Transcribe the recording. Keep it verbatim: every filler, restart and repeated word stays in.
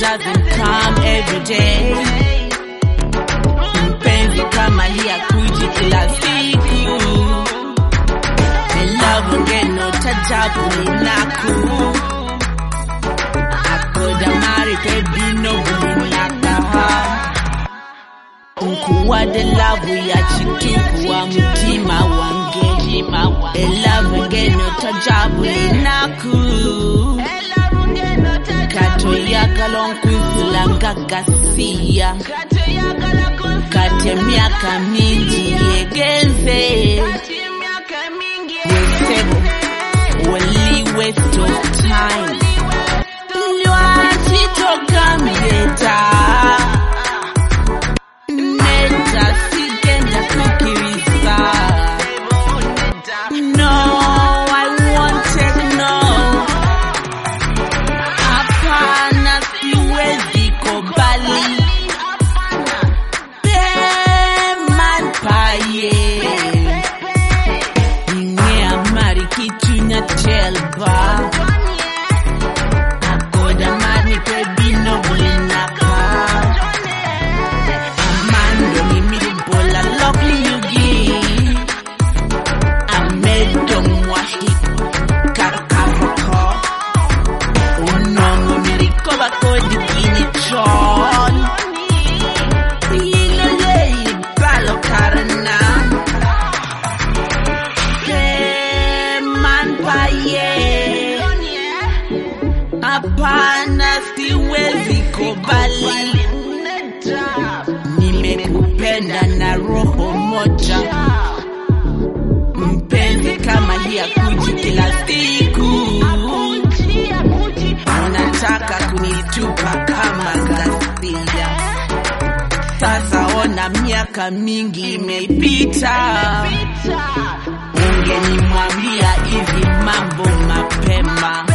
doesn't come every day. Mpenzi kama hii hakuji kila siku. Love ngeno tajabu ninaku. Akoda mari baby no bulinaka. Unkuwa de love ya chikiku wa mutima wange. Love ngeno tajabu ninaku. Kato yakalon kuzulanga gasia. Kate miaka mingi yegenze. Wali waste of time. Nwachitoka meta. Meta sigenda kukirisa. No, I wanted no. Hapana siwezi kubali. Beman paye. Kichunya chelba Akoda mani pebi no bulinaka Amando ni miribola lovely yugi Amedo mwahi Karakaroko Unongo miriko bako dikini chon Ilele balo karana Hapana siwezi kubali. Nimekupenda na roho moja. Mpenzi kama hii hakuji kila siku. Unataka kunitupa kama ghasia. Sasa ona miaka mingi imeipita. Ungenimwambia hivi mambo mapema.